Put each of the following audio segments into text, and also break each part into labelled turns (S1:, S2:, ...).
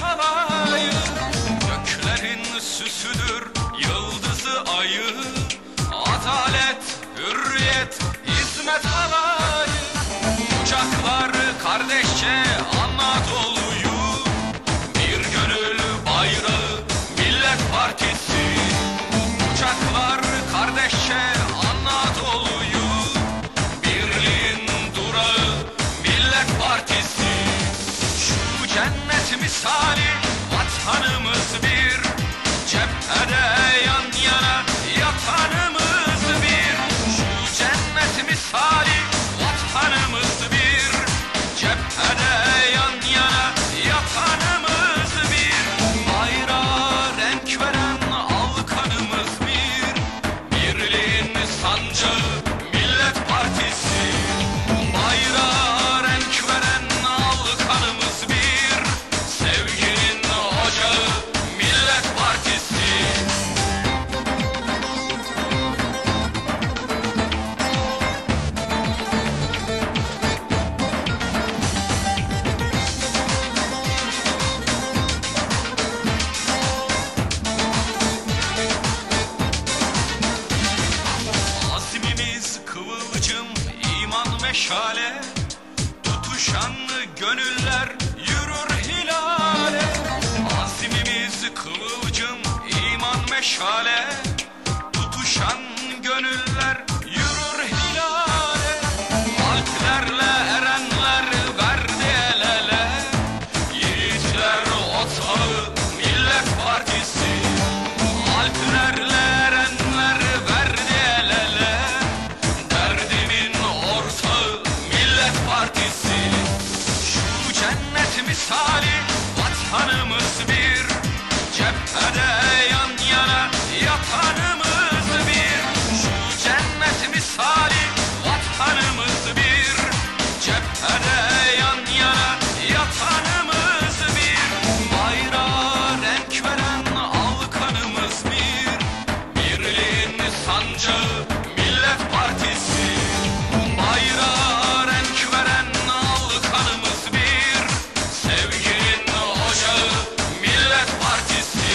S1: alayı, göklerin süsüdür yıldızı ayı. Adalet, hürriyet, hizmet alayı, kucaklar kardeşçe Anadolu'yu. Bir gönül bayrağı Millet Partisi, kucaklar kardeşçe Anadolu'yu. Birliğin durağı Millet Partisi. Şu cennet misali vatanımız bir, cephede yan yana yatanımız bir. Şu cennet misali vatanımız bir, cephede yan yana yatanımız bir. Bayrağa renk veren al kanımız bir, birliğin sancağı Millet Partisi. Bayrağa renk veren al kanımız bir, sevginin ocağı Millet Partisi. Azmimiz kıvılcım, iman meşale, tutuşan gönüller yürür hilale. Azmimiz kıvılcım, iman meşale, tutuşan gönüller yürür hilale. Alplerle erenler verdi el ele, yiğitler otağı Millet Partisi. Alplerle erenler verdi el ele, derdimin ortağı Millet Partisi. Şu cennet misali vatanımız bir, cephede yan yana yatanımız bir. Şu cennet misali vatanımız bir, cephede yan yana yatanımız bir. Bayrağa renk veren al kanımız bir, birliğin sancağı Millet Partisi. Bayrağa renk veren al kanımız bir, sevginin ocağı Millet Partisi.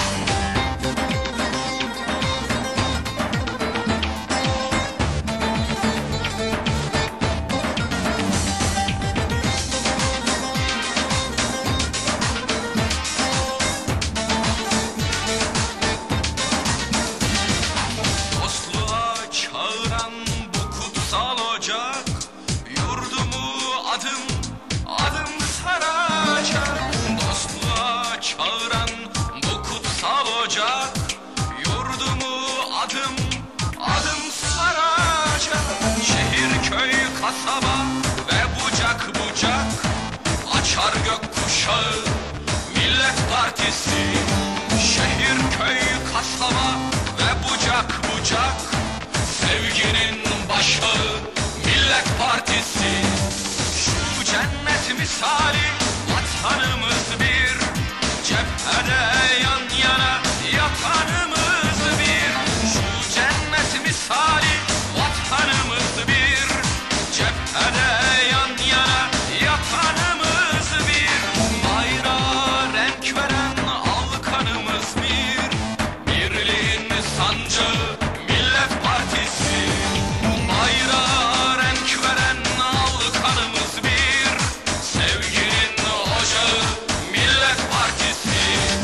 S1: Dostluğa çağıran bu kutsal ocak, yurdumu adım adım saracak. Dostluğa çağıran bu kutsal ocak, yurdumu adım adım saracak. Şehir, köy, kasaba ve bucak bucak açar gökkuşağı Millet Partisi. Şehir, köy, kasaba ve bucak bucak sevginin başağı Millet Partisi. Şu cennet misali vatanımız bir, cephede yan yana yatanımız bir. Şu cennet misali vatanımız bir, cephede yan yana yatanımız bir. Bayrağa renk veren al kanımız bir, birliğin sancağı Millet Partisi. Bayrağa renk veren al kanımız bir, sevginin ocağı Millet Partisi.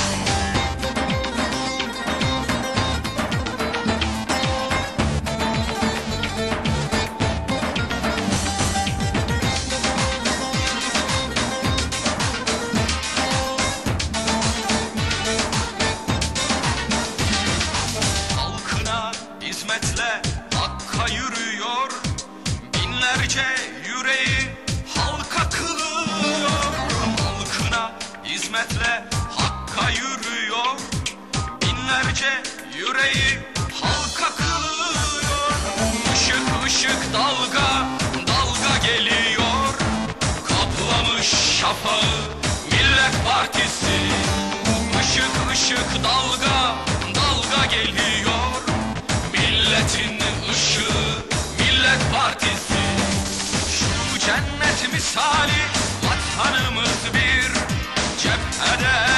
S1: Halkına hizmetle Hakk'a yürüyor, binlerce yüreği halka kılıyor. Halkına hizmetle Hakk'a yürüyor, binlerce yüreği halka kılıyor. Işık ışık dalga dalga geliyor, kaplamış şafağı Millet Partisi. Işık ışık dalga dalga geliyor, milletin ışığı Millet Partisi. Şu cennet misali vatanımız bir, cep eder.